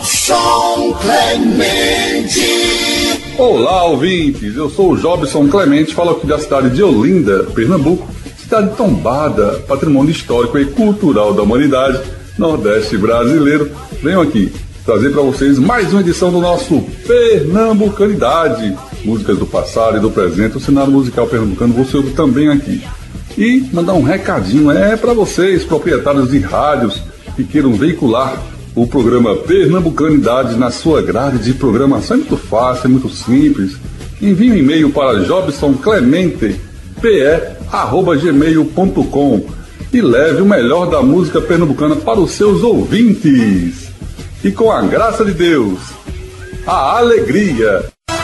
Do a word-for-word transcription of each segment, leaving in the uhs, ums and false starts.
Jobson Clemente. Olá, ouvintes, eu sou o Jobson Clemente, falo aqui da cidade de Olinda, Pernambuco, cidade tombada, patrimônio histórico e cultural da humanidade, Nordeste brasileiro. Venho aqui trazer para vocês mais uma edição do nosso Pernambucanidade, músicas do passado e do presente, o cenário musical pernambucano você ouve também aqui. E mandar um recadinho, é para vocês, proprietários de rádios que queiram veicular o programa Pernambucanidade na sua grade de programação. É muito fácil, é muito simples. Envie um e-mail para jobsonclemente pe arroba gmail ponto com e leve o melhor da música pernambucana para os seus ouvintes. E com a graça de Deus, a alegria.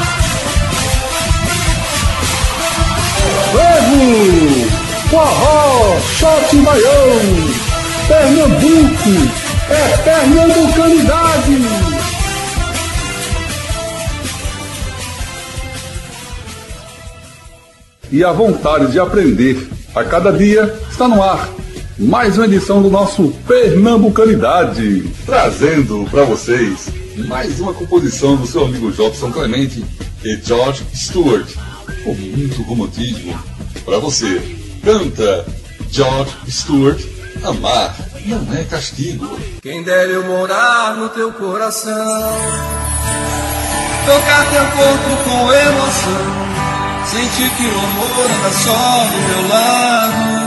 Frevo, forró, shot baião, Pernambuco, é Pernambucanidade. E a vontade de aprender a cada dia está no ar. Mais uma edição do nosso Pernambucanidade, trazendo para vocês mais uma composição do seu amigo Jobson Clemente e George Stewart, com muito romantismo para você. Canta George Stewart, Amar Não É Castigo. Quem dera eu morar no teu coração, tocar teu corpo com emoção, sentir que o amor anda só do meu lado.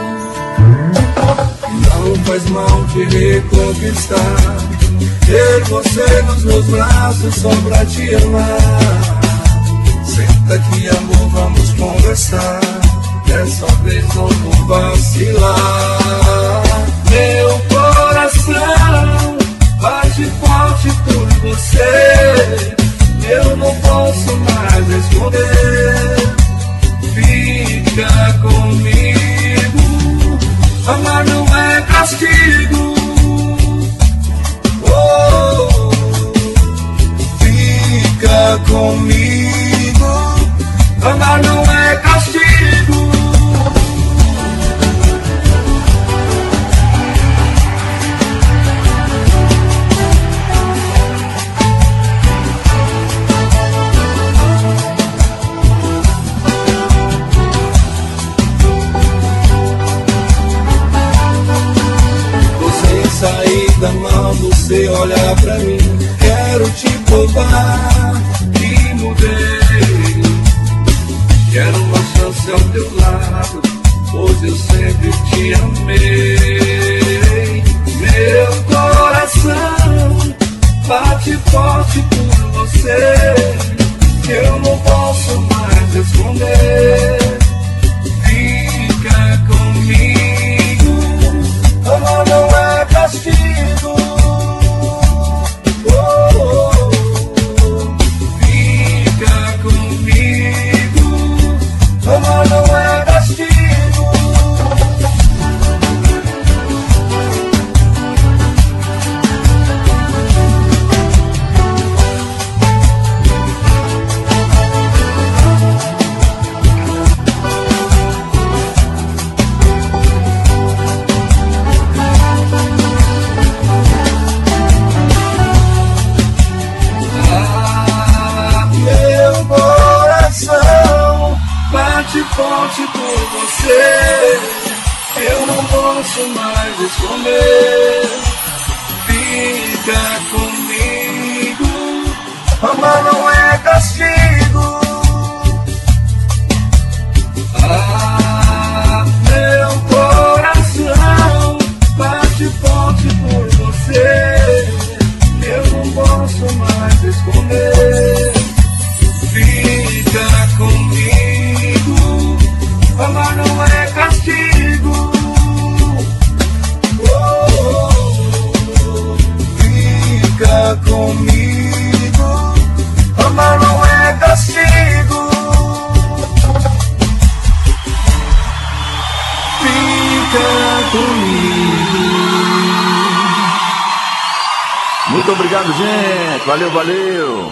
Não faz mal te reconquistar, ter você nos meus braços só pra te amar. Senta aqui, amor, vamos conversar, dessa vez não vou vacilar. Meu coração bate forte por você, eu não posso mais esconder. Fica comigo, amar não é castigo. Oh, fica comigo, amar não é castigo. Saída mal, você olha pra mim, quero te provar que mudei. Quero uma chance ao teu lado, pois eu sempre te amei. Meu coração bate forte por você, eu não posso mais esconder. Fica comigo, amor não é castigo. Oh, oh, oh. Fica comigo, amor não é castigo. Forte por você, eu não posso mais esconder. Fica comigo, amar não é castigo. Ah, meu coração bate forte por você, eu não posso mais esconder. Fica comigo, amar não é castigo. Oh, oh, oh. Fica comigo, amar não é castigo. Fica comigo. Muito obrigado, gente. Valeu, valeu.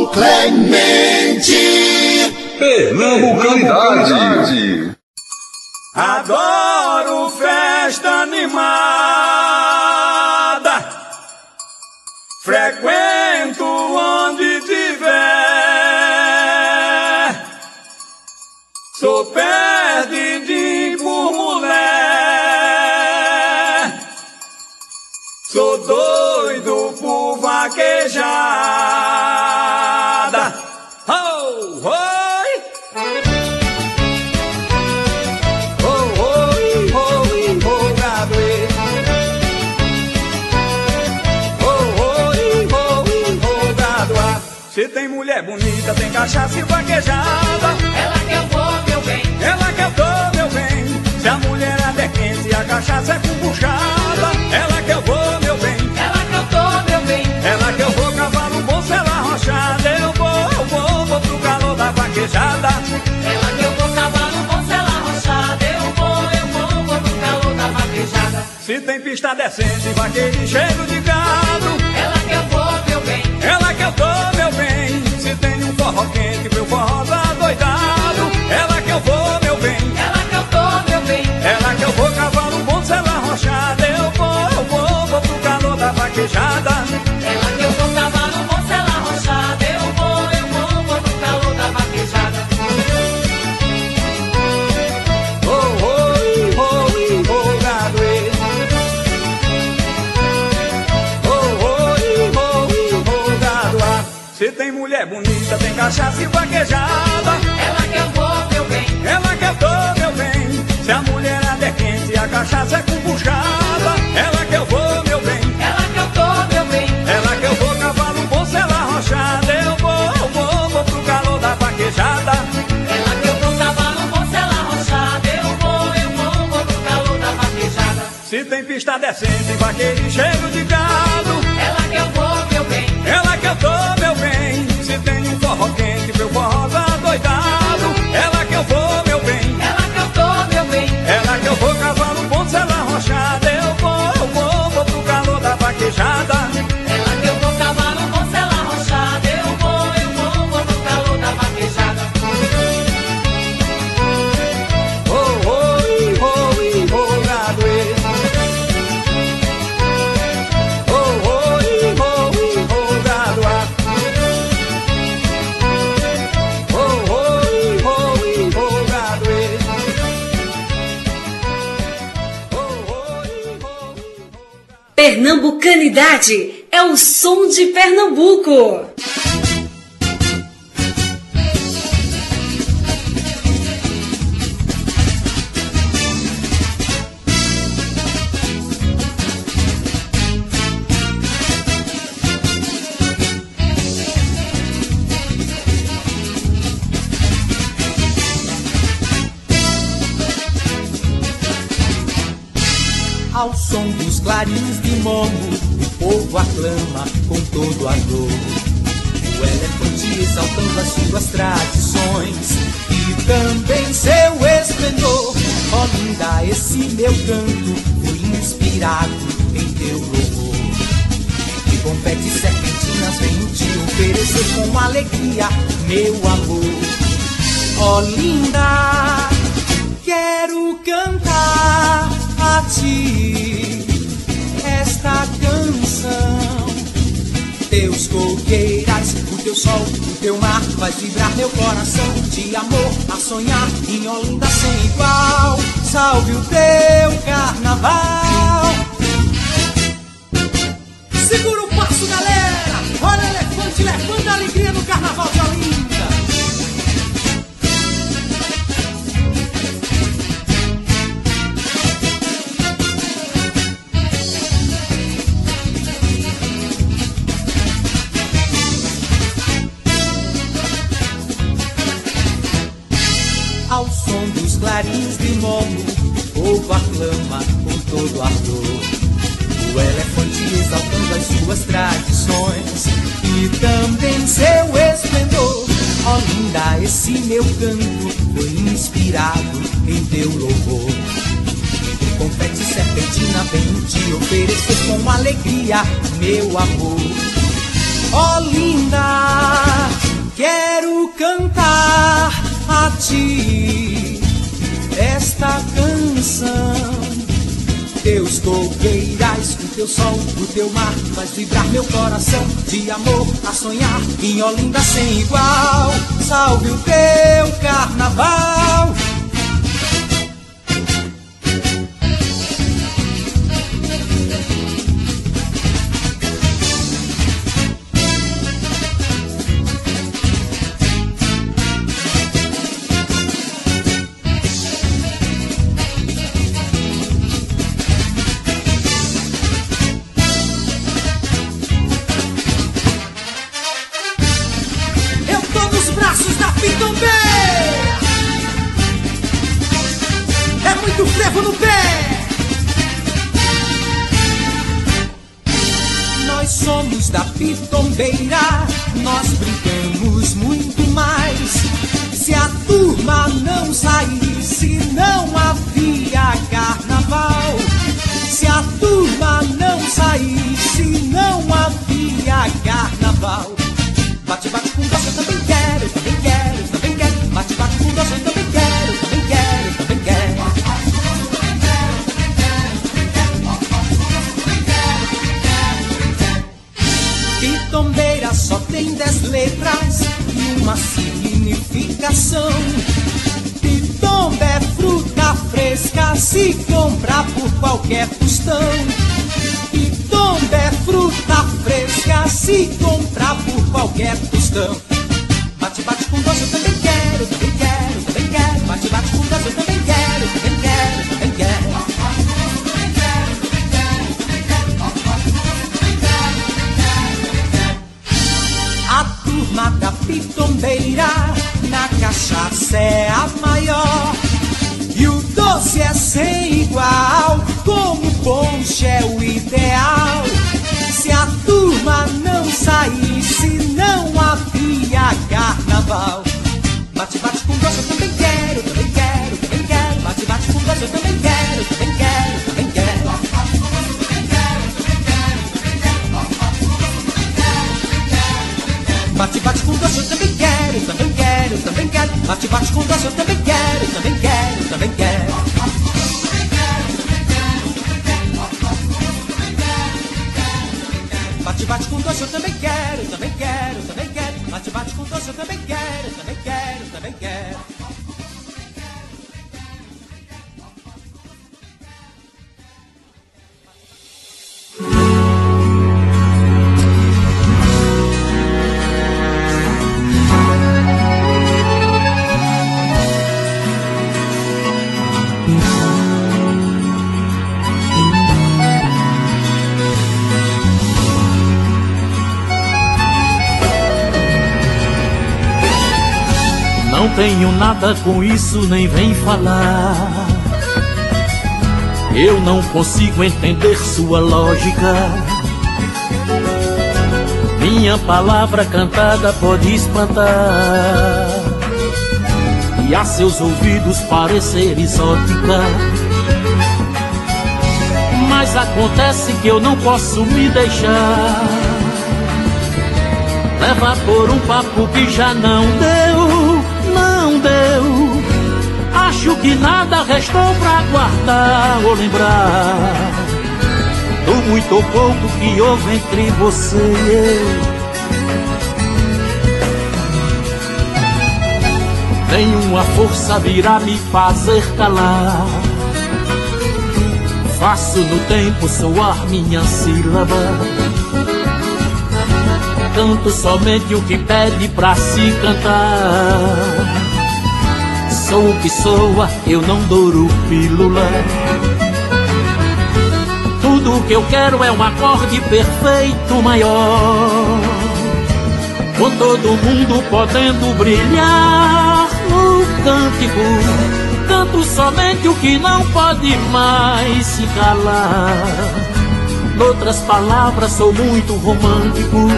Dom Clemente. Pernambucanidade. Adoro festa animada, frequento onde tiver, sou perdidinho por mulher, sou doido por vaquejada. Oh, oh. Se tem mulher bonita, tem cachaça e vaquejada. Ela que eu vou, meu bem. Ela que eu tô, meu bem. Se a mulherada é quente e a cachaça é combuchada. Ela que eu vou, meu bem. Ela que eu tô, meu bem. Ela que eu vou, cavalo bom, se ela arrochada. Eu vou, eu vou, vou pro calor da vaquejada. Ela que eu vou, cavalo bom, se ela arrochada. Eu vou, eu vou, vou pro calor da vaquejada. Se tem pista decente, vaqueiro e cheiro de gado. Ela que eu vou, meu bem. Ela que eu tô, meu bem. Se tem um forró quente, meu forró tá doidado. Ela que eu vou, meu bem. Ela que eu tô, meu bem. Ela que eu vou, cavalo bom, se ela arrochada. Eu vou, eu vou, vou pro calor da vaquejada. Ela que eu vou, cavalo bom, se ela arrochada. Eu vou, eu vou, vou pro calor da vaquejada. Oh, oh, oh, oh, gado. Se tem mulher bonita, tem cachaça e vaquejada. Ela que eu vou, meu bem. Ela que eu tô, meu bem. Se a mulherada é quente e a cachaça é combuchada. Ela que eu vou, meu bem. Ela que eu tô, meu bem. Ela que eu vou, cavalo bom, se ela arrochada. Eu vou, eu vou, vou pro calor da vaquejada. Ela que eu vou, cavalo bom, se ela arrochada. Eu vou, eu vou, vou pro calor da vaquejada. Se tem pista decente, vaqueiro e cheiro de gado. Ela que eu vou, meu bem. Ela que eu tô, meu bem. Se tem um forró quente, meu forró tá doidado. Ela que eu vou, meu bem. Ela que eu tô, meu bem. Ela que eu vou, cavalo bom, se ela arrochada. Eu vou, eu vou, vou pro calor da vaquejada. Ela que eu vou, cavalo bom, se ela arrochada. Eu vou, eu vou, vou pro calor da vaquejada. Oh, oh, oh, oh, gado. Oh, oh, oh, oh, gado. Oh, oh, oh, oh, gado. Pernambucanidade é o som de Pernambuco. Ao som dos clarins de momo, o povo aclama com todo ardor. O elefante exaltando as suas tradições e também seu esplendor. Ó linda, esse meu canto foi inspirado em teu louvor. E confetes serpentinas venho te oferecer com alegria, meu amor. Ó linda, quero cantar a ti esta canção. Teus coqueiras, o teu sol, o teu mar faz vibrar meu coração de amor a sonhar em Olinda sem igual. Salve o teu carnaval. Segura o passo, galera. Olha o elefante levando a alegria no carnaval de Olinda. Ao som dos clarins de momo, o povo aclama com todo ardor. O elefante exaltando as suas tradições e também seu esplendor. Ó linda, esse meu canto foi inspirado em teu louvor. Entre confete e serpentina venho te oferecer com alegria, meu amor. Olinda, quero cantar a ti esta canção. Teus coqueirais, o teu sol, o teu mar faz vibrar meu coração de amor a sonhar em Olinda sem igual. Salve o teu carnaval. Frevo no pé. Nós somos da Pitombeira, nós brincamos muito mais. Se a turma não saísse, não havia carnaval. Se a turma não saísse, não havia carnaval. Bate, bate com doce, eu também quero, também quero, também quero. Bate, bate com doce, eu também quero, também quero, também quero. Pitombeira só tem dez letras e uma significação. Pitomba é fruta fresca, se comprar por qualquer tostão. Pitomba é fruta fresca, se comprar por qualquer tostão. Bate, bate com doce, eu também quero, também quero, também quero. Bate, bate com doce, eu também quero, também quero, também quero. A turma da Pitombeira na cachaça é a maior. E o doce é sem igual, como ponche é o ideal. Se a turma não saísse, não havia carnaval. Bate, bate com doce, eu também quero, também quero, também quero. Bate, bate com doce, eu também quero, também quero, também quero. Bate, bate com doce, eu também quero, também quero, também quero. Bate, bate com doce, eu também quero, também quero, também quero. Bate, bate com doce, eu também quero, também quero, também quero. Bate, bate com doce, eu também quero, também quero, também quero. Não tenho nada com isso, nem vem falar. Eu não consigo entender sua lógica. Minha palavra cantada pode espantar e a seus ouvidos parecer exótica. Mas acontece que eu não posso me deixar levar por um papo que já não deu, não deu. Acho que nada restou pra guardar ou lembrar do muito ou pouco que houve entre você e eu. Nenhuma força virá me fazer calar. Faço no tempo soar minha sílaba. Canto somente o que pede pra se cantar. Sou o que soa, eu não douro pílula. Tudo o que eu quero é um acorde perfeito maior, com todo mundo podendo brilhar no cântico. Canto somente o que não pode mais se calar. Noutras palavras, sou muito romântico.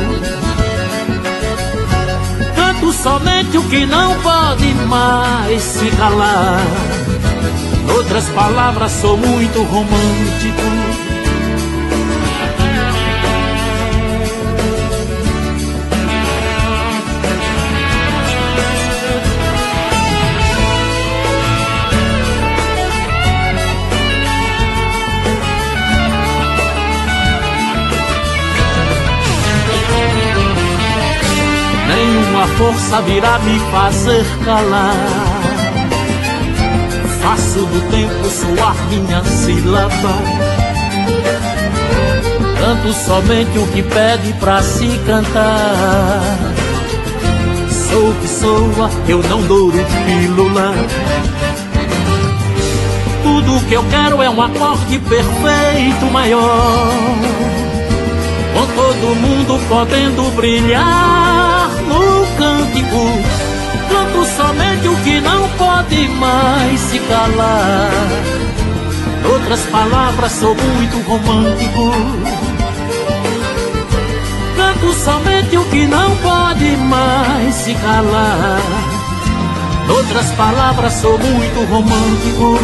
Canto somente o que não pode mais se calar. Noutras palavras, sou muito romântico. Nenhuma força virá me fazer calar. Faço do tempo soar minha sílaba. Canto somente o que pede pra se cantar. Sou o que soa, eu não dou pílula. Tudo que eu quero é um acorde perfeito maior, com todo mundo podendo brilhar no cântico. Canto somente o que não pode mais se calar. Outras palavras, sou muito romântico. Canto somente o que não pode mais se calar. Outras palavras, sou muito romântico.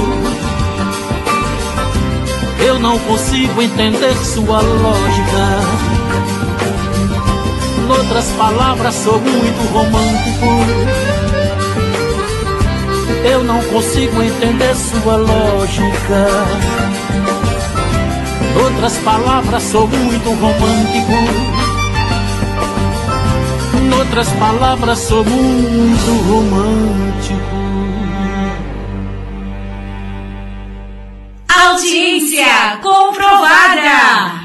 Eu não consigo entender sua lógica. Outras palavras, sou muito romântico. Eu não consigo entender sua lógica. Outras palavras, sou muito romântico. Outras palavras, sou muito romântico. Audiência comprovada.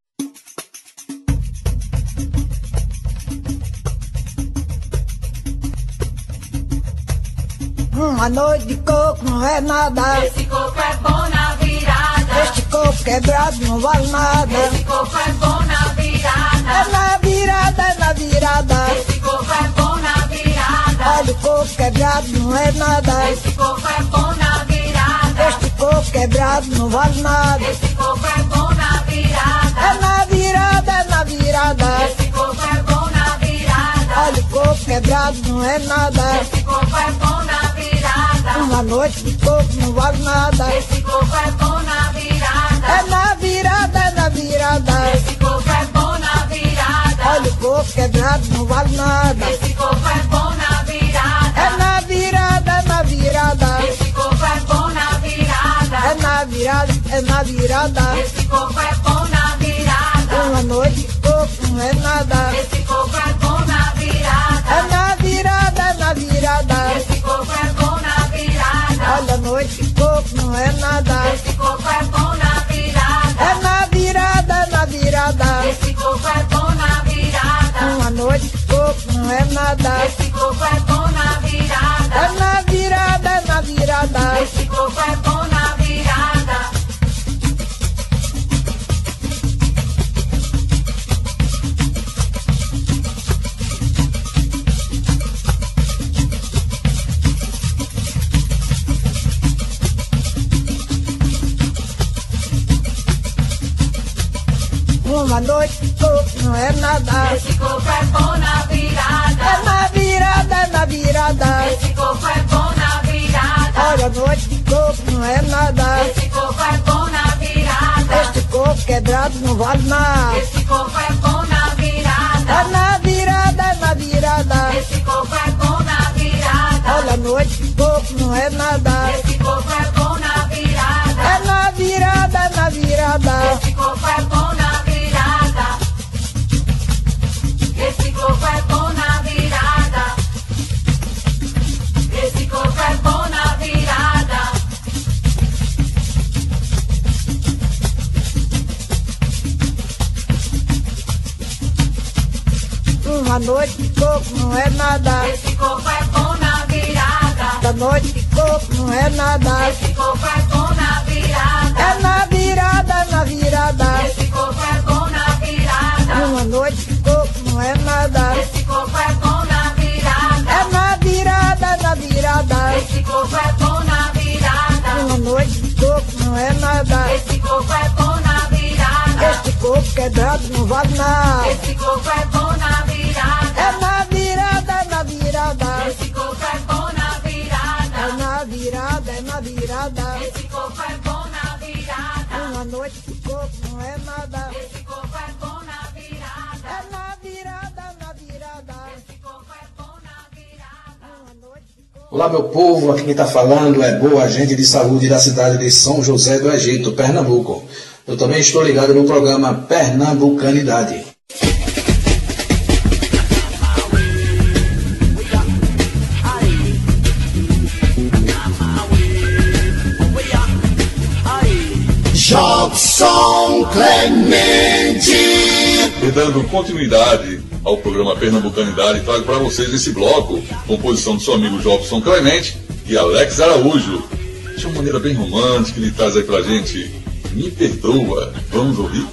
Uma noite de coco não é nada. Esse coco é bom na virada. Este coco quebrado não vale nada. Esse coco é bom na virada. É na virada, é na virada. Esse coco é bom na virada. Olha o coco quebrado não é nada. Esse coco é bom na virada. Este coco quebrado não vale nada. Esse coco é bom na virada. É na virada, é na virada. Esse coco é bom na virada. Olha o coco quebrado não é nada. Esse coco é bom na virada. Uma noite de coco não vale nada. Esse coco é bom na virada. É na virada, é na virada. Esse coco é bom na virada. Olha o coco quebrado não vale nada. Esse coco é bom na virada. É na virada, é na virada. Esse coco é bom na virada. É na virada, é na virada. Esse coco é bom na virada. Uma noite de coco não é nada. Esse coco é bom na virada. É na virada, é na virada. Esse coco é bom na virada. Olha a noite de coco não é nada. Esse coco é bom na virada. É na virada, é na virada. Esse coco é bom na virada. Uma noite de coco não é nada. Esse coco é bom na virada. É na virada, é na virada. Esse coco é bom na virada. Uma noite de coco não é nada. Esse coco é bom na virada. É na virada, é na virada. Esse coco é bom na virada. Olha a noite de coco não é nada. Esse coco é bom na virada. Este coco quebrado não vale nada. Esse coco é bom na virada. É na virada, é na virada. Esse coco é bom na virada. Olha a noite de coco não é nada. Esse coco é bom na virada. É na virada, é na virada. Esse coco é bom na virada. Esse coco é bom na virada. Esse coco é bom na virada. Uma noite de coco não é nada. Esse coco é bom na virada. Da noite de coco não é nada. Esse coco é bom na virada. É na virada, é na virada. Esse coco é bom na virada. Uma noite de coco não é nada. Esse coco é bom na virada. É na virada, é na virada. Esse coco é bom na virada. Uma noite de coco não é nada. Esse coco é bom na virada. Este coco quebrado não vale nada. Esse coco é bom na virada. É na virada, é na virada. Esse coco é bom na virada. É na virada, é na virada. Esse coco é bom na virada. Uma noite de coco não é nada. Esse coco é bom na virada. É na virada, na virada. Esse coco é bom na virada. Uma noite de coco. Olá, meu povo, aqui quem está falando é Boa Agente de Saúde da cidade de São José do Egito, Pernambuco. Eu também estou ligado no programa Pernambucanidade. Jobson Clemente. E dando continuidade ao programa Pernambucanidade, trago para vocês esse bloco, composição do seu amigo Jobson Clemente e Alex Araújo. De uma maneira bem romântica, ele traz aí pra gente Me Perdoa. Vamos ouvir?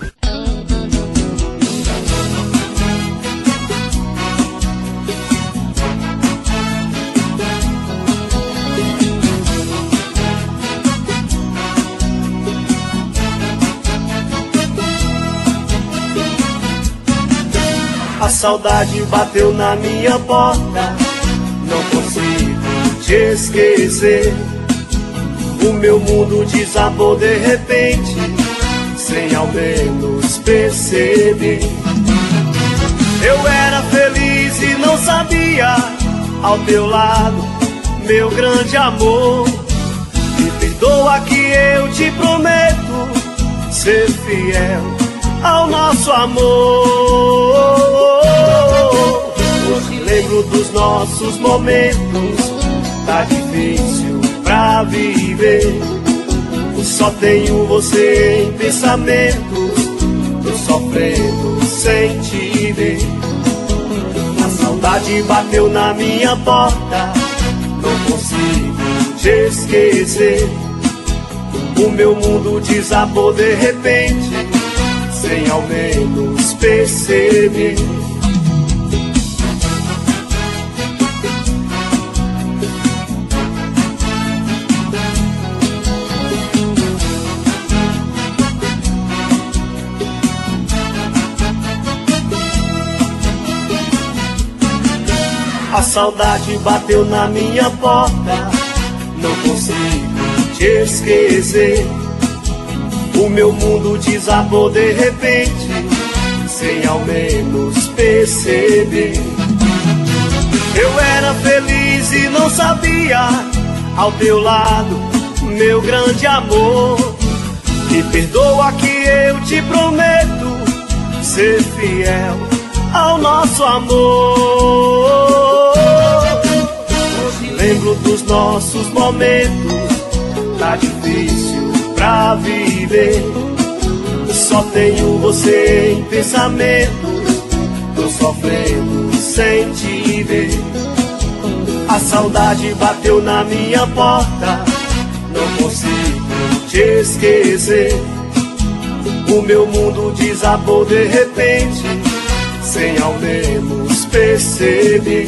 A saudade bateu na minha porta, não consigo te esquecer. O meu mundo desabou de repente, sem ao menos perceber. Eu era feliz e não sabia, ao teu lado, meu grande amor. Me perdoa que eu te prometo ser fiel ao nosso amor. Hoje lembro dos nossos momentos, tá difícil pra viver. Só tenho você em pensamentos, tô sofrendo sem te ver. A saudade bateu na minha porta, não consigo te esquecer. O meu mundo desabou de repente, sem ao menos perceber. A saudade bateu na minha porta, não consigo te esquecer. O meu mundo desabou de repente, sem ao menos perceber. Eu era feliz e não sabia, ao teu lado, meu grande amor. Me perdoa que eu te prometo ser fiel ao nosso amor. Hoje lembro dos nossos momentos, tá difícil pra viver. Só tenho você em pensamentos, tô sofrendo sem te ver. A saudade bateu na minha porta, não consigo te esquecer. O meu mundo desabou de repente, sem ao menos perceber.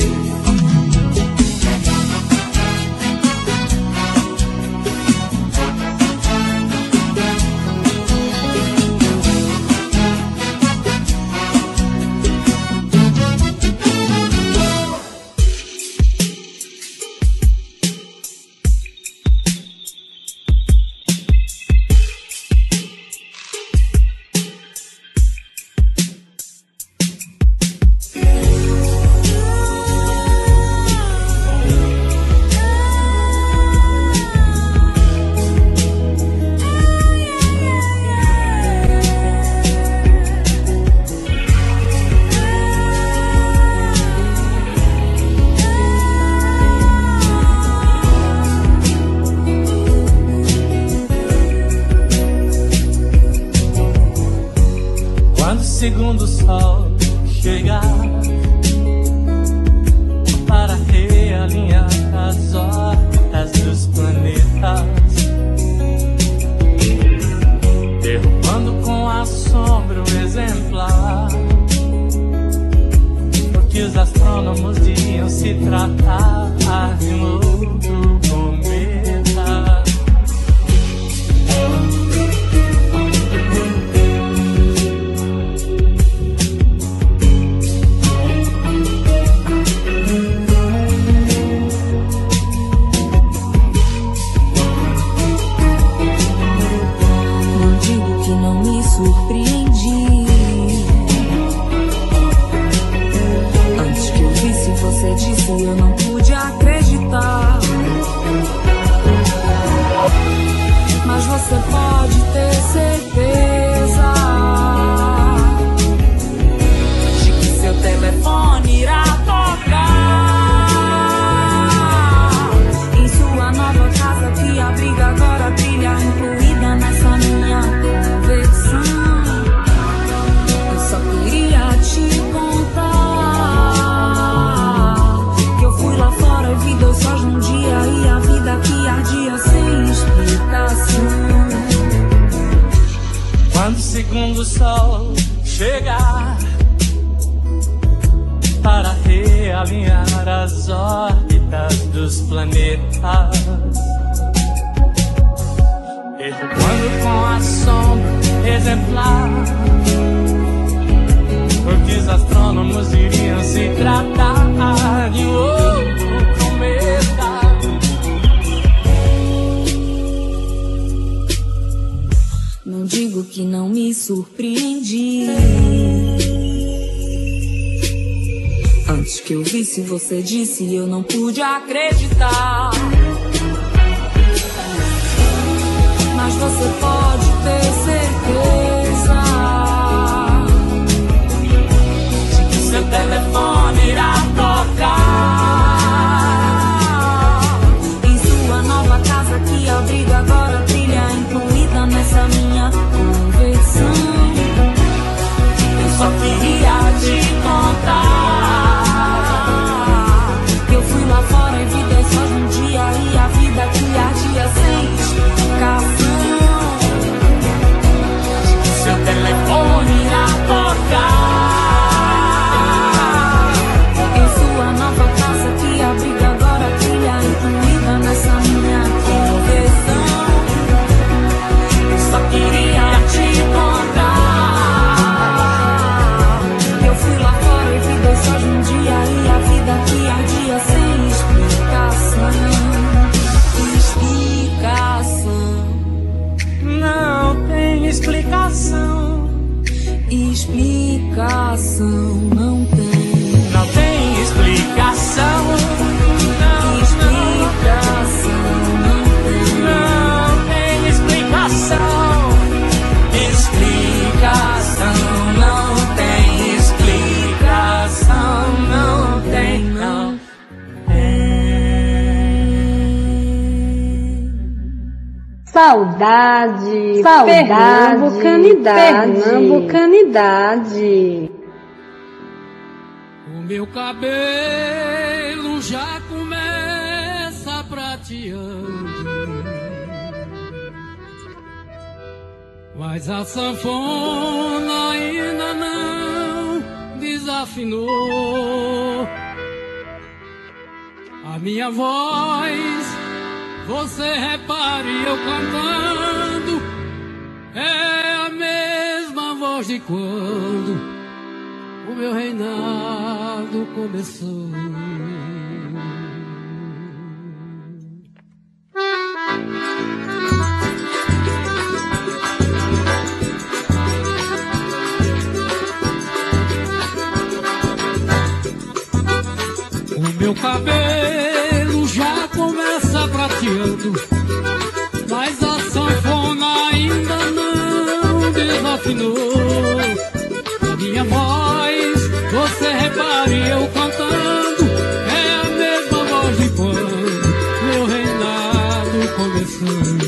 Segundo sol chegar para realinhar as órbitas dos planetas, derrubando com assombro exemplar o que os astrônomos diziam se tratar de um outro cometa. Surpreendi. Antes que eu visse, você disse, eu não pude acreditar. Mas você pode ter certeza de que seu telefone irá tocar em sua nova casa, que abriga agora a trilha incluída nessa minha conversa. Sol chegar para realinhar as órbitas dos planetas, quando com a sombra exemplar os astrônomos iriam se tratar de um outro cometa. Não digo que não me surpreendi. Antes que eu visse, você disse, eu não pude acreditar. Mas você pode ter certeza de que seu telefone irá tocar em sua nova casa que abriga agora trilha incluída nessa minha conversão. Eu só queria te contar que eu fui lá fora e vi dez sóis num dia e a vida que ardia sem explicação. Seu telefone irá tocar em sua nova casa que abriga agora trilha incluída nessa minha conversão. Eu só queria te contar que eu fui lá fora e vi dois sóis num dia e a vida que ardia sem explicação. Explicação. Não tem explicação. Explicação não tem. Não tem explicação. Explicação não tem. Não tem explicação. Explicação não tem. Explicação não tem. Não Saudade, saudade, pernambucanidade, pernambucanidade. O meu cabelo já começa prateando, mas a sanfona ainda não desafinou. A minha voz, você repare eu cantando, é a mesma voz de quando o meu reinado começou. O meu cabelo já começa prateando, mas a sanfona ainda não desafinou. A minha voz, você repare eu cantando, é a mesma voz de quando meu reinado começou.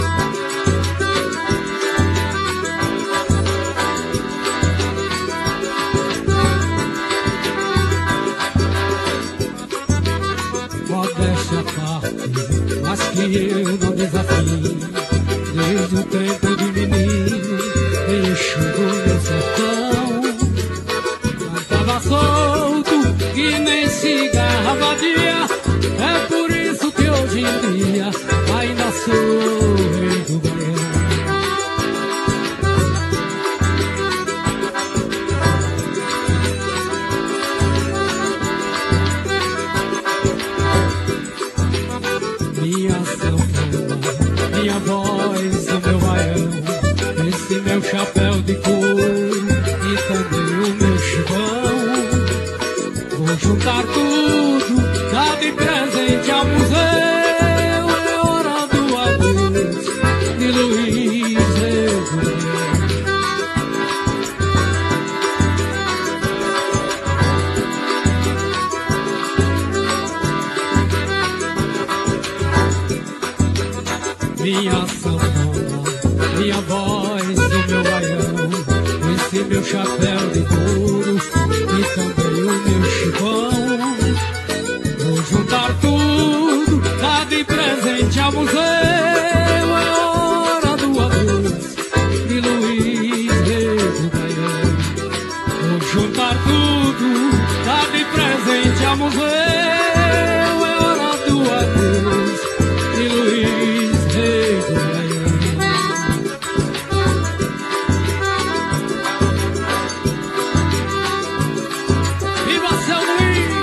Modéstia à parte, mas que eu não desafio. Desde o tempo de menino, enxugo meu sertão. Cantava solto, que nem cigarra vadia. É por isso que hoje em dia ainda sou rei do baião. Minha sanfona, minha voz, o meu baião, esse meu chapéu de couro e também o meu chibão. Vou juntar tudo, dar de presente ao museu. É hora do adeus de Luiz Regueiro. Minha sanfona, minha voz, o meu baião, esse meu chapéu de couro e também o meu chibão. Vou juntar tudo, dar de presente ao museu. É hora do adeus de Luiz Regueiro. Chegamos eu, é hora do adeus, de Luiz Rei do Baião. Viva seu Luiz!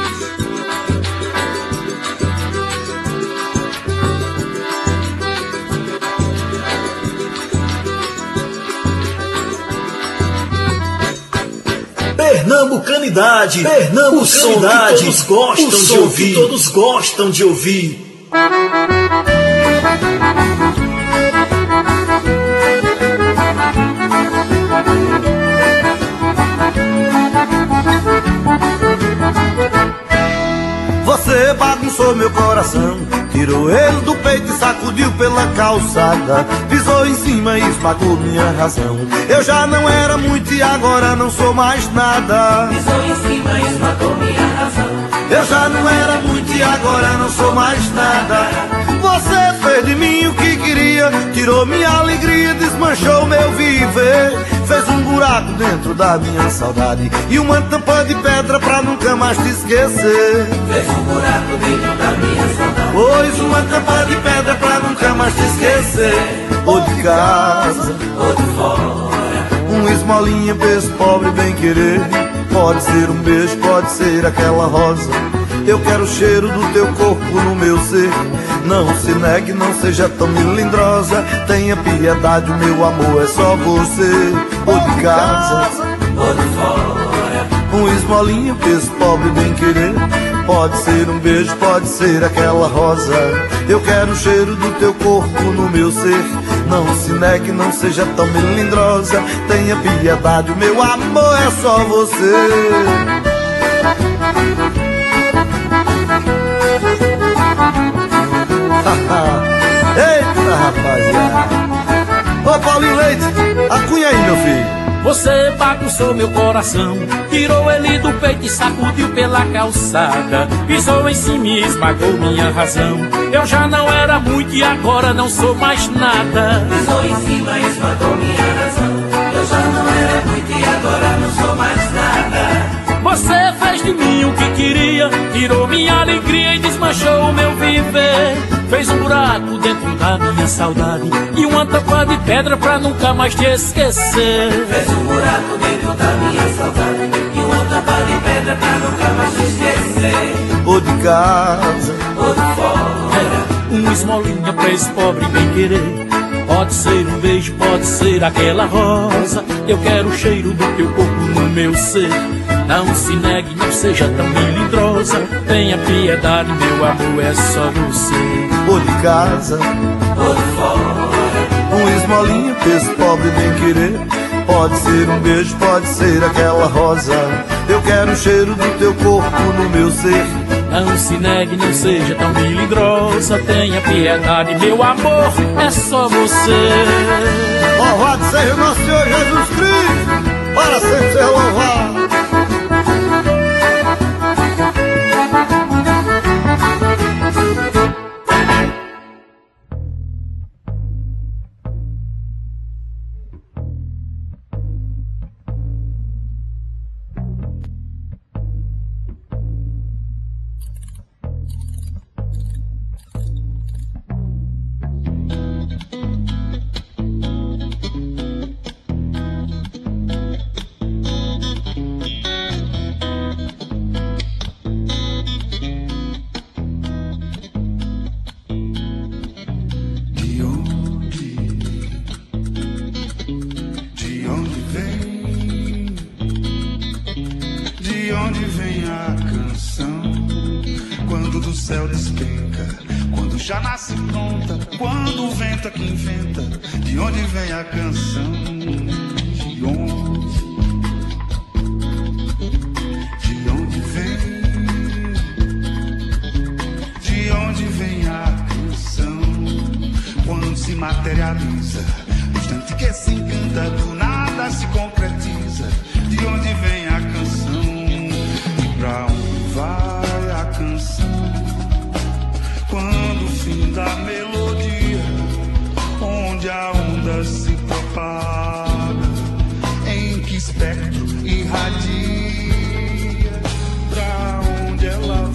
Pernambucanidade, Pernambucanidade, todos gostam de ouvir, todos gostam de ouvir. Você bagunçou meu coração, tirou ele do peito e sacudiu pela calçada, pisou em cima e esmagou minha razão. Eu já não era muito e agora não sou mais nada. Pisou em cima e esmagou minha razão. Eu já não era muito e agora não sou mais nada. Você fez de mim o que queria, tirou minha alegria, desmanchou meu viver. Fez um buraco dentro da minha saudade e uma tampa de pedra pra nunca mais te esquecer. Fez um buraco dentro da minha saudade. Pois uma tampa de pedra pra nunca mais te esquecer. Ou de casa, ou de fora, um esmolinha pra esse pobre bem querer. Pode ser um beijo, pode ser aquela rosa. Eu quero o cheiro do teu corpo no meu ser. Não se negue, não seja tão melindrosa. Tenha piedade, o meu amor é só você. Ou de casa, ou de fora, um esmolinho pra esse pobre bem querer. Pode ser um beijo, pode ser aquela rosa. Eu quero o cheiro do teu corpo no meu ser. Não se negue, não seja tão melindrosa. Tenha piedade, o meu amor é só você. Eita, rapaziada. Ô Paulinho Leite, acunha aí, meu filho. Você bagunçou meu coração, tirou ele do peito e sacudiu pela calçada, pisou em cima e esmagou minha razão. Eu já não era muito e agora não sou mais nada. Pisou em cima e esmagou minha razão. Eu já não era muito e agora não sou mais nada. Você fez de mim o que queria, tirou minha alegria e desmanchou o meu viver. Fez um buraco dentro da minha saudade e uma tampa de pedra pra nunca mais te esquecer. Fez um buraco dentro da minha saudade e uma tampa de pedra pra nunca mais te esquecer. Ou de casa, ou de fora, é, um esmolinha pra esse pobre bem querer. Pode ser um beijo, pode ser aquela rosa. Eu quero o cheiro do teu corpo no meu ser. Não se negue, não seja tão melindrosa. Tenha piedade, meu amor é só você. Ou de casa, ou de fora, um esmolinho pra esse pobre bem querer. Pode ser um beijo, pode ser aquela rosa. Eu quero o cheiro do teu corpo no meu ser. Não se negue, não seja tão melindrosa. Tenha piedade, meu amor é só você. Louvado seja o nosso Senhor Jesus Cristo, para sempre ser louvado. Já nasce pronta, quando o vento é que inventa. De onde vem a canção? De onde? De onde vem? De onde vem a canção? Quando se materializa, no instante que se encanta, do nada se concretiza. De onde vem a canção? E pra onde vai a canção? Quando o fim da melodia, onde a onda se propaga, em que espectro irradia, pra onde ela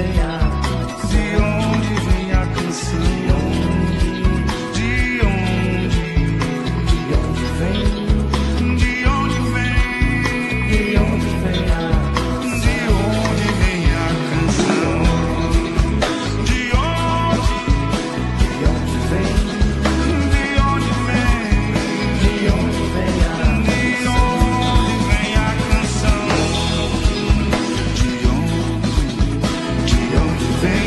vem a canção? De onde vem a canção? De onde? De onde vem? De onde vem? De onde vem a canção? De onde vem a canção? De onde? De onde vem? De onde vem? De onde vem a canção? De onde vem?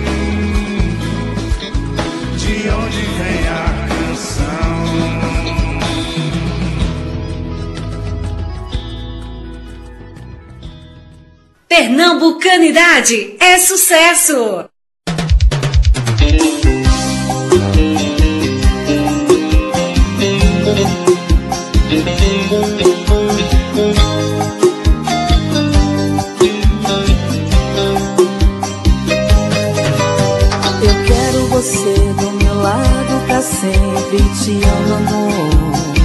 De onde vem a canção? Pernambucanidade é sucesso! Eu quero você do meu lado pra sempre, te amo, amor.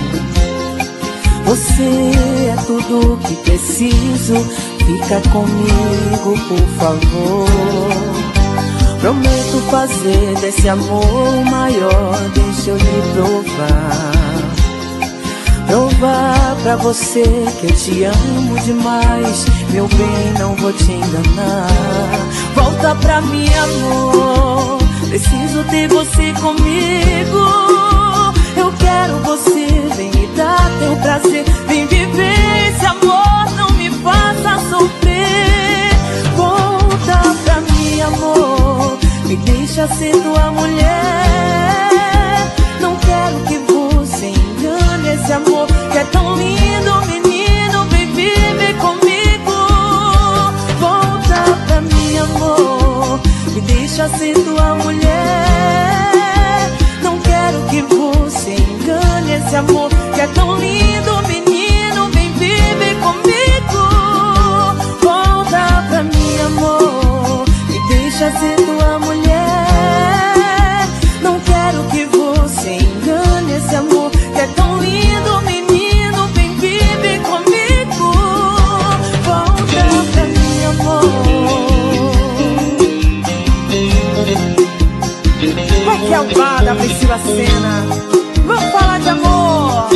Você é tudo o que preciso, fica comigo, por favor. Prometo fazer desse amor o maior, deixa eu lhe provar. Provar pra você que eu te amo demais, meu bem, não vou te enganar. Volta pra mim, amor, preciso ter você comigo. Eu quero você, vem me dar teu prazer, vem viver esse amor, não me faça sofrer. Volta pra mim, amor, me deixa ser tua mulher. Não quero que você engane esse amor que é tão lindo, menino, vem viver comigo. Volta pra mim, amor, me deixa ser tua mulher. Não quero que você engane esse amor que é tão lindo, menino, vem viver comigo. Volta pra mim, amor, me deixa ser tua mulher. Não quero que você engane esse amor que é tão lindo, menino, vem viver comigo. Volta pra mim, amor. Vai que é o bar da Priscila Senna. Vamos falar de amor.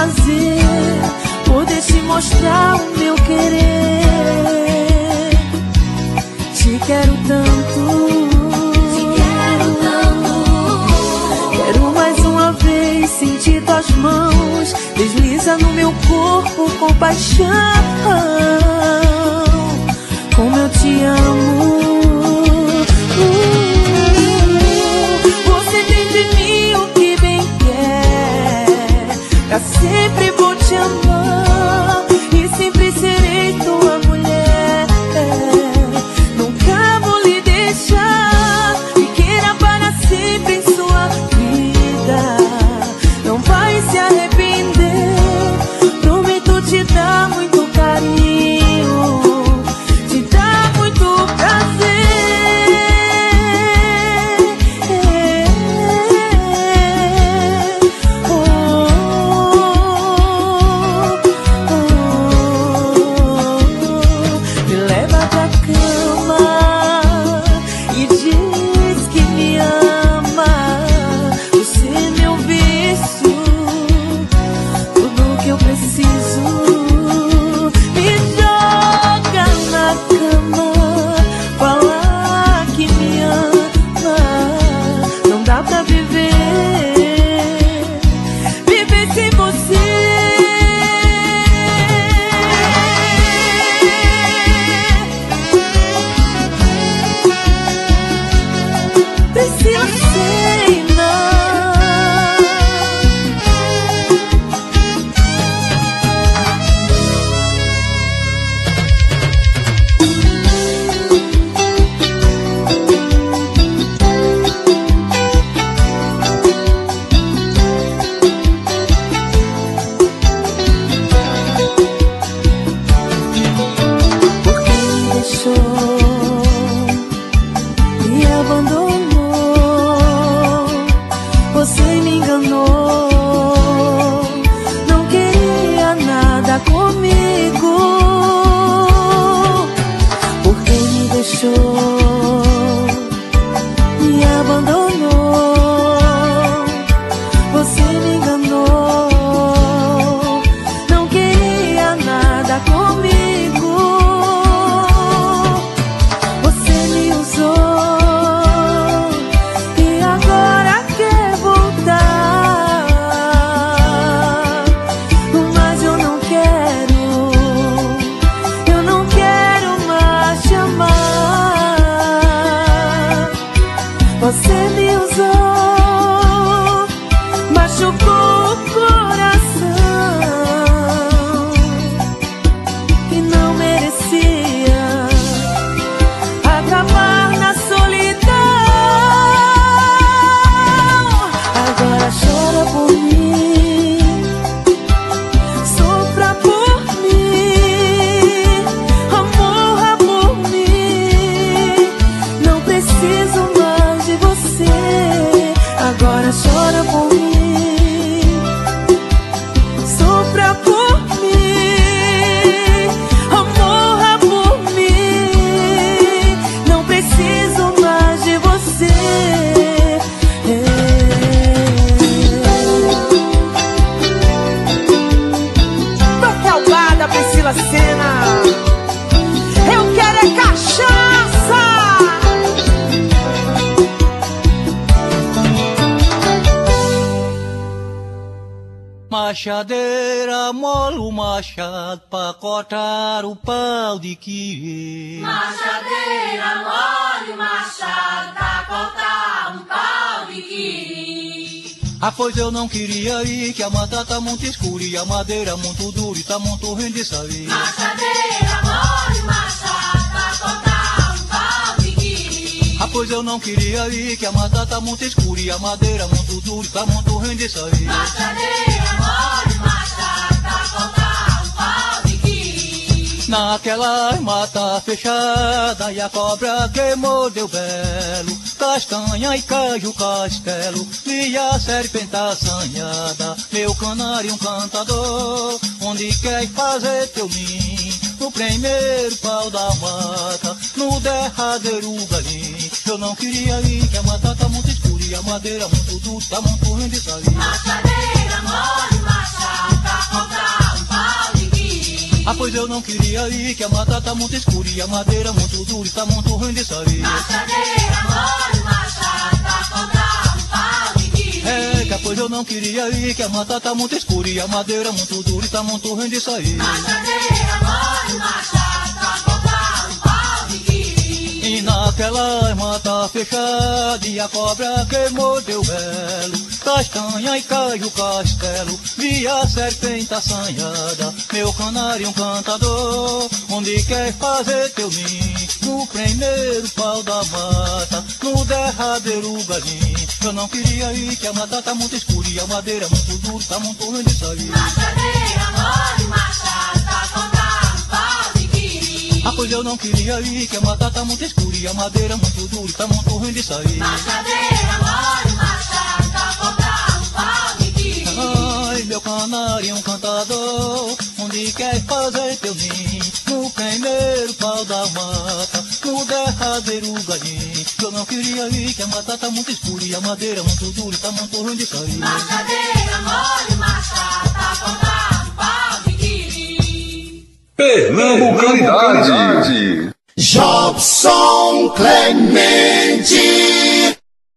prazer poder te mostrar o meu querer. Te quero tanto, te quero tanto. Quero mais uma vez sentir tuas mãos, desliza no meu corpo com paixão. Como eu te amo. Você tem de mim o que bem quer. Pra sempre vou te amar e sempre serei tua mulher. Nunca vou lhe deixar, me queira para sempre em sua vida. Não vai se arrepender, prometo te dar muito carinho, te dar muito prazer. Me leva pra cama e diz que me ama. Você é meu vício, tudo que eu preciso. Me joga na cama, fala que me ama. Não dá pra viver, viver sem você. Preciso treinar. Porque me deixou, me abandonou. Você me enganou, não queria nada comigo. Porque me deixou, me abandonou. Você me enganou, não queria nada comigo. Você me usou e agora quer voltar. Mas eu não quero, eu não quero mais te amar. Você me usou, machucou o coração que não merecia acabar na solidão. Agora chora por mim, sofra por mim, morra por mim. Não preciso mais de você. Agora chora por mim, sofra por mim, morra por mim. Não preciso mais de você. Toque ao bar da Priscila Senna. Eu quero é cachaça. Machadeira, mola o machado pra cortar o pau de querer. Machadeira, mole o machado pra cortar um pau de quiri. Ah, pois eu não queria ir, que a mata tá muito escura e a madeira muito dura e tá muito ruim de sair. Machadeira, mole o machado pra cortar um pau de quiri. Ah, pois eu não queria ir, que a mata tá muito escura e a madeira muito dura e tá muito ruim de sair. Machadeira, mole o machado pra cortar um pau de quiri. Naquela mata fechada e a cobra que mordeu belo, castanha e caju castelo, e a serpente assanhada, meu canário um cantador, onde quer fazer teu ninho, no primeiro pau da mata, no derradeiro galinho. Eu não queria ir, que a mata tá muito escura e a madeira muito dura, tá muito ruim de sair. Machadeira, mole o machado. Ah, pois eu não queria ir, que a mata tá muito escura e a madeira muito dura, tá muito ruim de sair. Machadeira, mole, machada, contra um pau de guiri. É, que pois eu não queria ir, que a mata tá muito escura e a madeira muito dura, tá muito ruim de sair. Machadeira, mole, machada, contra um pau de guiri. E naquela mata fechada e a cobra que mordeu belo, castanha e caiu o castelo, vi a serpente assanhada, meu canário um cantador, onde quer fazer teu ninho, no primeiro pau da mata, no derradeiro galinho. Eu não queria ir, que a mata tá muito escura e a madeira muito dura, tá muito ruim de sair. Machadeira, mole, machada, contra um pau de guiri. Ah, pois eu não queria ir, que a mata tá muito escura e a madeira muito dura, tá muito ruim de sair. Machadeira, mole, machada, contra um pau de guiri. Ai, meu canário um cantador, onde quer fazer teu ninho, no primeiro pau da mata, no derradeiro galinho. Eu não queria ir, que a mata tá muito escura e a madeira muito dura, tá muito ruim de sair. Machadeira, mole, machada, contra um pau de guiri. Pernambucanidade. Jobson Clemente.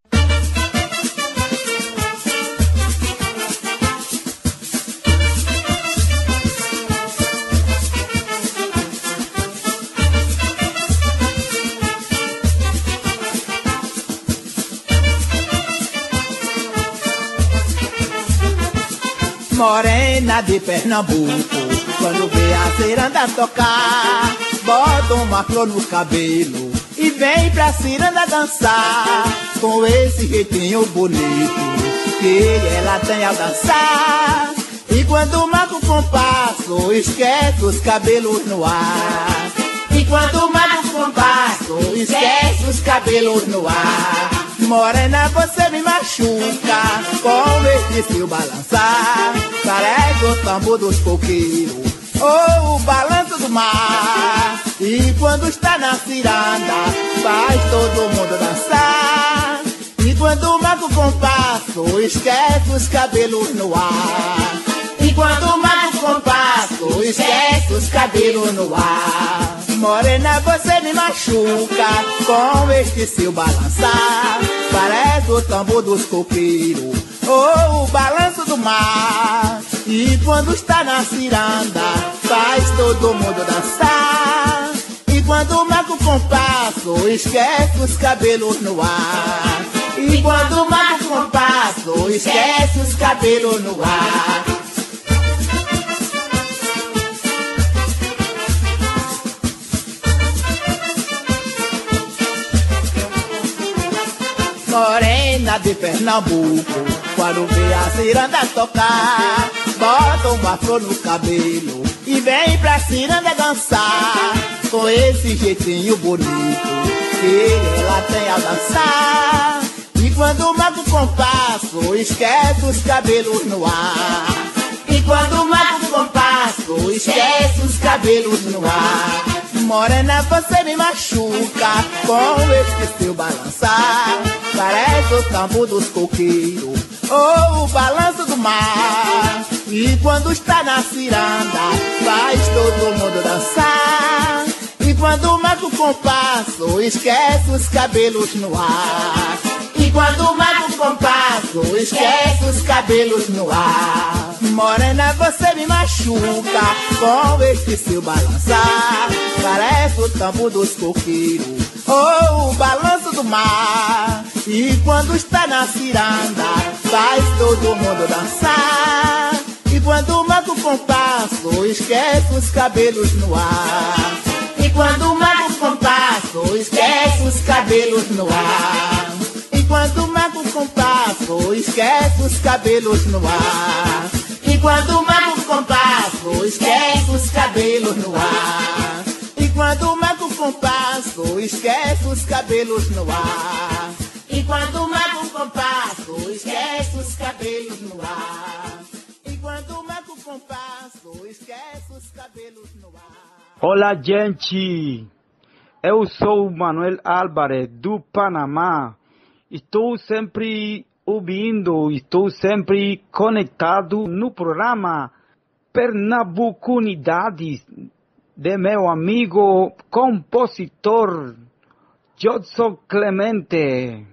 Morena de Pernambuco, quando vê a ciranda tocar, bota uma flor no cabelo e vem pra ciranda dançar, com esse jeitinho bonito que ela tem ao dançar. E quando marca o compasso, esquece os cabelos no ar. E quando marca o compasso, esquece os cabelos no ar. Morena, você me machuca com esse seu balançar, parece o tambor dos coqueiros ou o balanço do mar. E quando está na ciranda, faz todo mundo dançar. E quando marca o compasso, esquece os cabelos no ar. E quando marca o compasso, esquece os cabelos no ar. Morena, você me machuca com este seu balançar, parece o tambor dos coqueiros ou o balanço do mar. E quando está na ciranda, faz todo mundo dançar. E quando marca o compasso, esquece os cabelos no ar. E quando marca o compasso, esquece os cabelos no ar. Morena de Pernambuco, quando vê a ciranda tocar, bota uma flor no cabelo e vem pra ciranda dançar, com esse jeitinho bonito que ela tem ao dançar. E quando marca o compasso, esquece os cabelos no ar. E quando marca o compasso, esquece os cabelos no ar. Morena, você me machuca com esse seu balançar, parece o tambor dos coqueiros ou o balanço do mar. E quando está na ciranda, faz todo mundo dançar. E quando marca o compasso, esquece os cabelos no ar. E quando marca o compasso, esquece os cabelos no ar. Morena, você me machuca com esse seu balançar, parece o tambor dos coqueiros ou o balanço do mar. E quando está na ciranda, faz todo mundo dançar. E quando marca o compasso, esquece os cabelos no ar. E quando marca o compasso, esquece os cabelos no ar. E quando marca o compasso, esquece os cabelos no ar. E quando marca o compasso, esquece os cabelos no ar. E quando marca o compasso, esquece os cabelos no ar. E quando marca o compasso, esquece os cabelos no ar. E quando marca o compasso, esquece os cabelos no ar. Olá, gente! Eu sou Manuel Álvarez, do Panamá. Estou sempre ouvindo, estou sempre conectado no programa pernambucanidade de meu amigo compositor Jodson Clemente.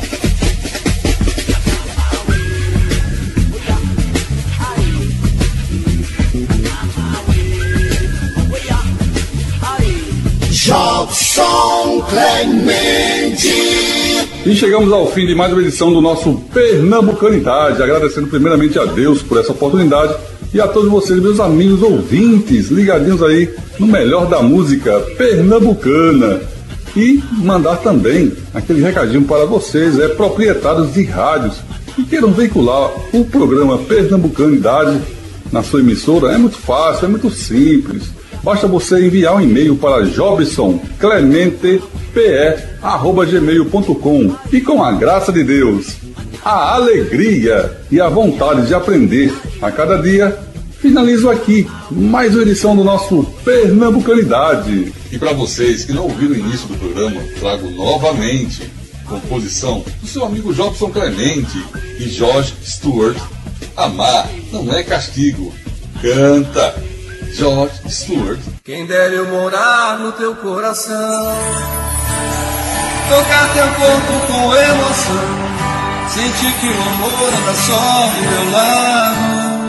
Jodson Clemente. E chegamos ao fim de mais uma edição do nosso Pernambucanidade, agradecendo primeiramente a Deus por essa oportunidade e a todos vocês, meus amigos ouvintes, ligadinhos aí no melhor da música pernambucana. E mandar também aquele recadinho para vocês, é, proprietários de rádios que queiram veicular o programa Pernambucanidade na sua emissora. É muito fácil, é muito simples. Basta você enviar um e-mail para jobson clemente p e arroba gmail ponto com e, com a graça de Deus, a alegria e a vontade de aprender a cada dia, finalizo aqui mais uma edição do nosso Pernambucanidade. E para vocês que não ouviram o início do programa, trago novamente composição do seu amigo Jobson Clemente e Jorge Stewart. Amar não é castigo. Canta, Jorge Stewart. Quem dera eu morar no teu coração, tocar teu corpo com emoção, sentir que o amor anda só do meu lado.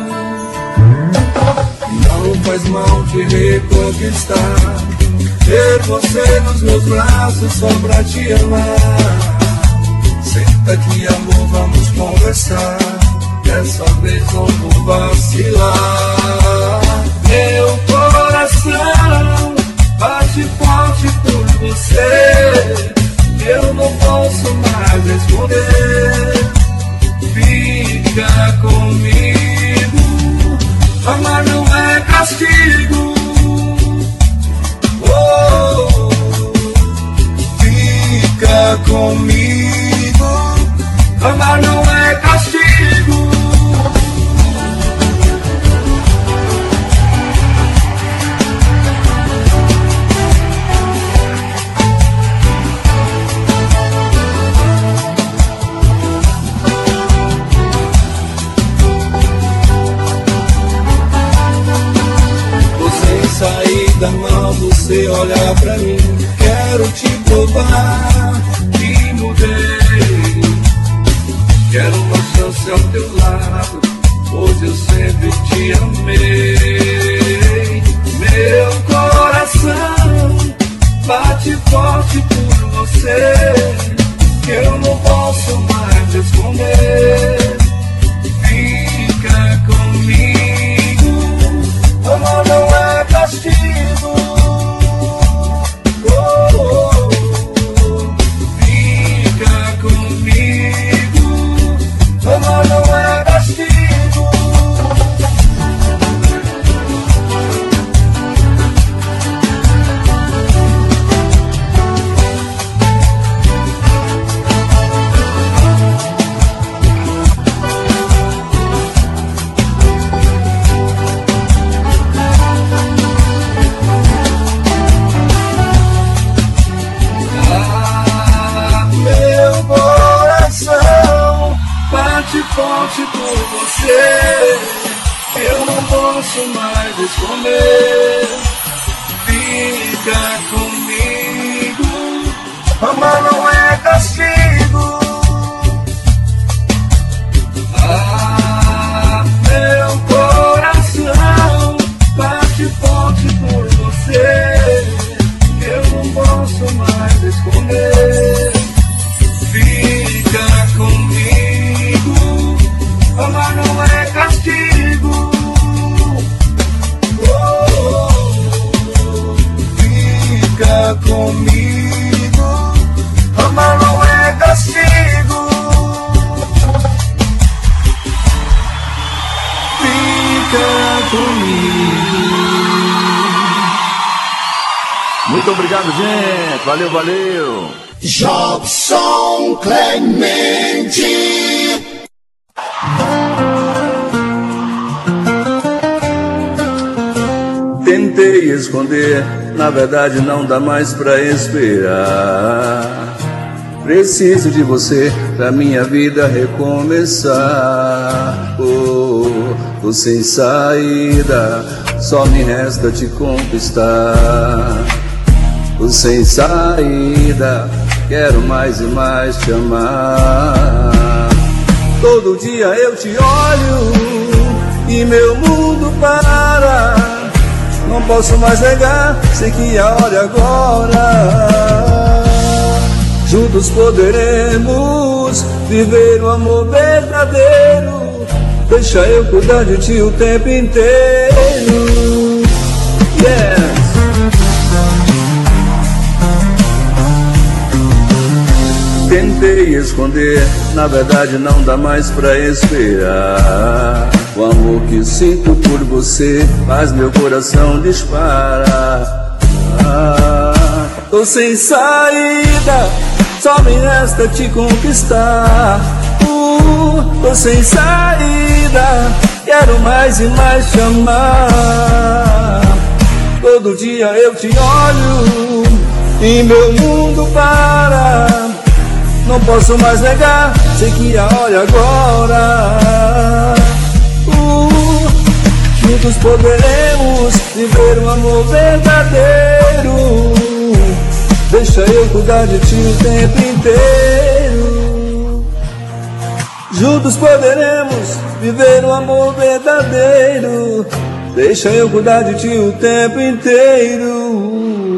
Não faz mal te reconquistar, ter você nos meus braços só pra te amar. Senta aqui, amor, vamos conversar, dessa vez não vou vacilar. Meu coração bate forte por você, eu não posso mais esconder. Fica comigo, amar não é castigo. Oh, fica comigo, amar não é castigo. Saída mal você olhar pra mim, quero te provar que mudei. Quero uma chance ao teu lado, pois eu sempre te amei. Meu coração bate forte por você, eu não posso mais esconder. Fica comigo, amor não é castigo. Oh, oh, oh. Fica comigo, amor não é castigo. Forte por você, eu não posso mais esconder. Fica comigo, amar não é castigo. Ah, meu coração bate forte por você, eu não posso mais esconder. Fica comigo, amar não é castigo. Oh, oh, oh. Fica comigo, amar não é castigo. Fica comigo. Muito obrigado, gente. Valeu, valeu. Jobson Clemente. Tentei esconder, na verdade não dá mais pra esperar. Preciso de você pra minha vida recomeçar. Oh, tô sem saída, só me resta te conquistar. Tô sem saída, quero mais e mais te amar. Todo dia eu te olho e meu mundo para. Não posso mais negar, sei que a hora é agora. Juntos poderemos viver um amor verdadeiro. Deixa eu cuidar de ti o tempo inteiro. Yes. Tentei esconder, na verdade não dá mais pra esperar. O amor que sinto por você faz meu coração disparar. Ah, tô sem saída, só me resta te conquistar. Uh, tô sem saída, quero mais e mais te amar. Todo dia eu te olho e meu mundo para. Não posso mais negar, sei que a hora é agora. uh, Juntos poderemos viver um amor verdadeiro. Deixa eu cuidar de ti o tempo inteiro. Juntos poderemos viver um amor verdadeiro. Deixa eu cuidar de ti o tempo inteiro.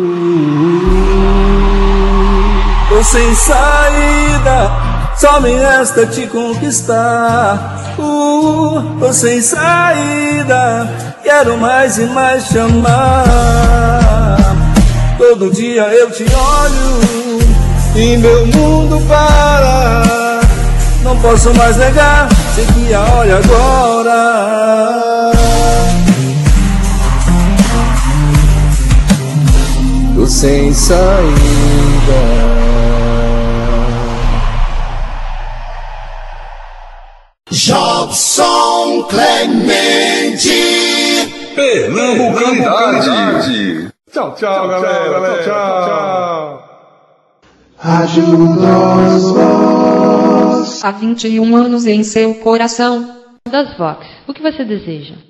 Tô sem saída, só me resta te conquistar. uh, Tô sem saída, quero mais e mais te amar. Todo dia eu te olho e meu mundo para. Não posso mais negar, sei que a hora é agora. Tô sem saída. Jobson Clemente, Pernambucanidade. Tchau, tchau, galera. Tchau, tchau, tchau. Rádio das Vox. Há vinte e um anos em seu coração. Das Vox, o que você deseja?